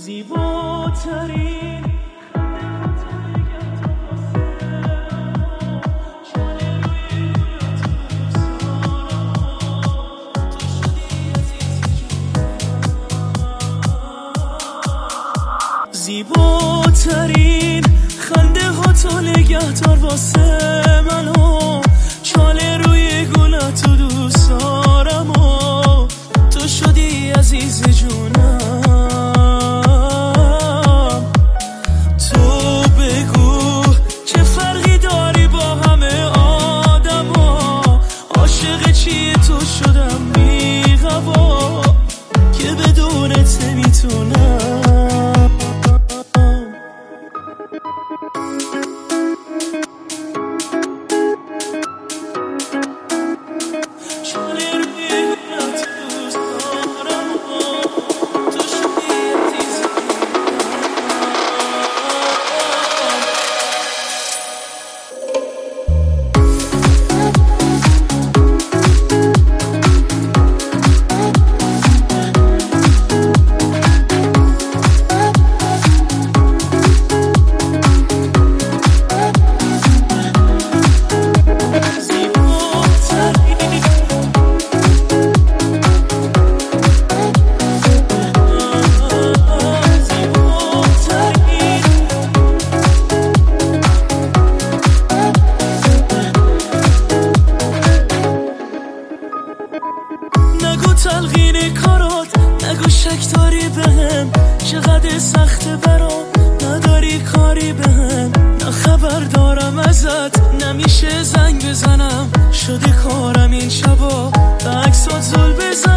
زیباترین زیباترین خنده ها تو نگهدار واسه منو، چاله روی گلت تو دوست دارم و تو شدی عزیز جونم. تو بگو چه فرقی داری با همه آدم ها، عاشق چیه تو شدم بی‌غوا که بدونت نمیتونم. نگو تلقین کارات، نگو شک داری بهم، چقدر سخته برام نداری کاری بهم. نه خبر دارم ازت، نمیشه زنگ بزنم، شده کارم این شبا به عکسات زل بزن.